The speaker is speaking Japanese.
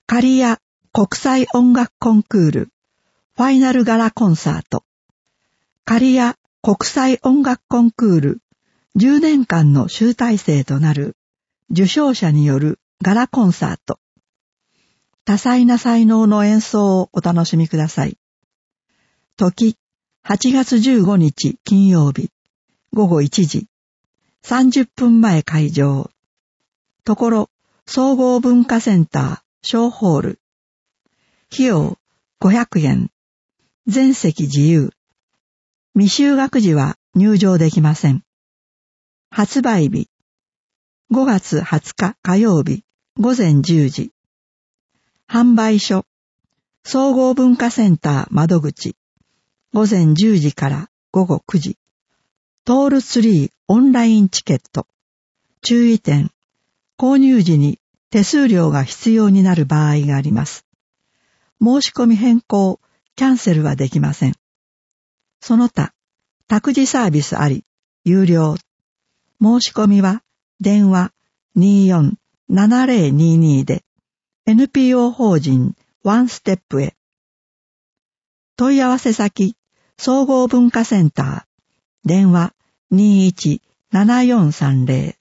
カリヤ国際音楽コンクールファイナルガラコンサート。カリヤ国際音楽コンクール10年間の集大成となる受賞者によるガラコンサート。多彩な才能の演奏をお楽しみください。時、8月15日金曜日、午後1時、30分前開場。ところ、総合文化センター、小ホール。費用、500円。全席自由。未就学時は入場できません。発売日、5月20日火曜日、午前10時。販売所、総合文化センター窓口。午前10時から午後9時。トールツリーオンラインチケット。注意点、購入時に手数料が必要になる場合があります。申し込み変更、キャンセルはできません。その他、託児サービスあり、有料。申し込みは電話24-7022で NPO 法人ワンステップへ。問い合わせ先、総合文化センター、電話21-7430